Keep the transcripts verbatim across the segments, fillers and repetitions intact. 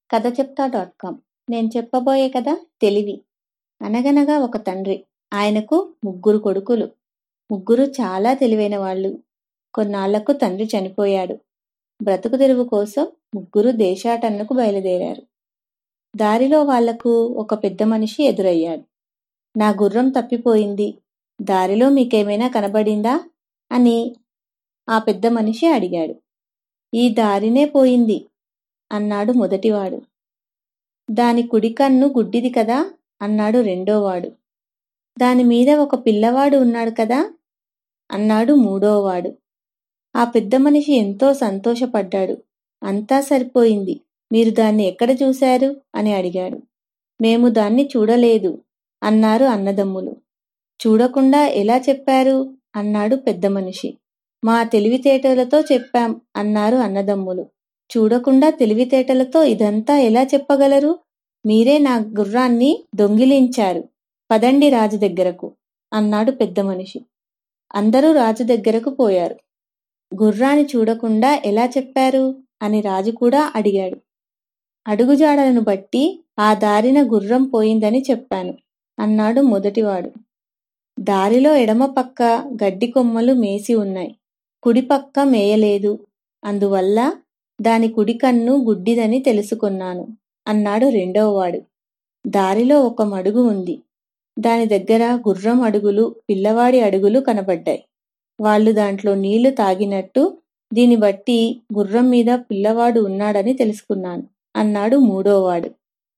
కథ చెప్తా dot com. నేను చెప్పబోయే కథ తెలివి. అనగనగా ఒక తండ్రి. ఆయనకు ముగ్గురు కొడుకులు. ముగ్గురు చాలా తెలివైన వాళ్ళు. కొన్నాళ్లకు తండ్రి చనిపోయాడు. బ్రతుకు తెరువు కోసం ముగ్గురు దేశాటనకు బయలుదేరారు. దారిలో వాళ్లకు ఒక పెద్ద మనిషి ఎదురయ్యాడు. నా గుర్రం తప్పిపోయింది, దారిలో మీకేమైనా కనబడిందా అని ఆ పెద్ద మనిషి అడిగాడు. ఈ దారినే పోయింది అన్నాడు మొదటివాడు. దాని కుడి కన్ను గుడ్డిది కదా అన్నాడు రెండోవాడు. దానిమీద ఒక పిల్లవాడు ఉన్నాడు కదా అన్నాడు మూడోవాడు. ఆ పెద్ద మనిషి ఎంతో సంతోషపడ్డాడు. అంతా సరిపోయింది, మీరు దాన్ని ఎక్కడ చూశారు అని అడిగాడు. మేము దాన్ని చూడలేదు అన్నారు అన్నదమ్ములు. చూడకుండా ఎలా చెప్పారు అన్నాడు పెద్ద మనిషి. మా తెలివితేటలతో చెప్పాం అన్నారు అన్నదమ్ములు. చూడకుండా తెలివితేటలతో ఇదంతా ఎలా చెప్పగలరు? మీరే నా గుర్రాన్ని దొంగిలించారు, పదండి రాజు దగ్గరకు అన్నాడు పెద్ద మనిషి. అందరూ రాజు దగ్గరకు పోయారు. గుర్రాన్ని చూడకుండా ఎలా చెప్పారు అని రాజు కూడా అడిగాడు. అడుగుజాడలను బట్టి ఆ దారిన గుర్రం పోయిందని చెప్పాను అన్నాడు మొదటివాడు. దారిలో ఎడమ పక్క గడ్డి కొమ్మలు మేసి ఉన్నాయి, కుడిపక్క మేయలేదు, అందువల్ల దాని కుడి కన్ను గుడ్డిదని తెలుసుకున్నాను అన్నాడు రెండోవాడు. దారిలో ఒక మడుగు ఉంది, దాని దగ్గర గుర్రం అడుగులు, పిల్లవాడి అడుగులు కనబడ్డాయి. వాళ్ళు దాంట్లో నీళ్లు తాగినట్టు దీన్ని బట్టి గుర్రం మీద పిల్లవాడు ఉన్నాడని తెలుసుకున్నాను అన్నాడు మూడోవాడు.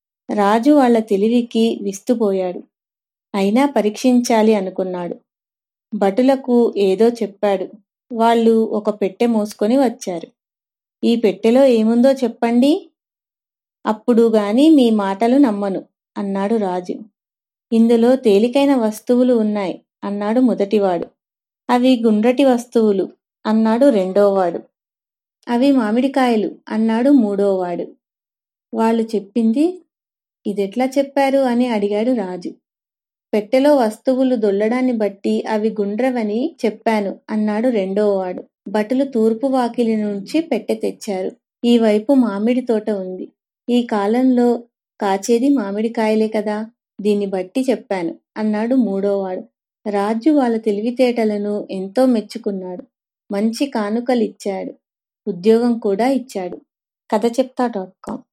రాజు వాళ్ల తెలివికి విస్తుపోయాడు. అయినా పరీక్షించాలి అనుకున్నాడు. భటులకు ఏదో చెప్పాడు. వాళ్ళు ఒక పెట్టె మోసుకొని వచ్చారు. ఈ పెట్టెలో ఏముందో చెప్పండి, అప్పుడు గాని మీ మాటలు నమ్మను అన్నాడు రాజు. ఇందులో తేలికైన వస్తువులు ఉన్నాయి అన్నాడు మొదటివాడు. అవి గుండ్రటి వస్తువులు అన్నాడు రెండోవాడు. అవి మామిడికాయలు అన్నాడు మూడోవాడు. వాళ్ళు చెప్పింది ఇదెట్లా చెప్పారు అని అడిగాడు రాజు. పెట్టెలో వస్తువులు దొల్లడాన్ని బట్టి అవి గుండ్రవని చెప్పాను అన్నాడు రెండోవాడు. భటులు తూర్పు వాకిలి నుంచి పెట్టె తెచ్చారు. ఈ వైపు మామిడి తోట ఉంది. ఈ కాలంలో కాచేది మామిడికాయలే కదా, దీన్ని బట్టి చెప్పాను అన్నాడు మూడోవాడు. రాజు వాళ్ళ తెలివితేటలను ఎంతో మెచ్చుకున్నాడు. మంచి కానుకలిచ్చాడు, ఉద్యోగం కూడా ఇచ్చాడు. కథ చెప్తా డాట్ కామ్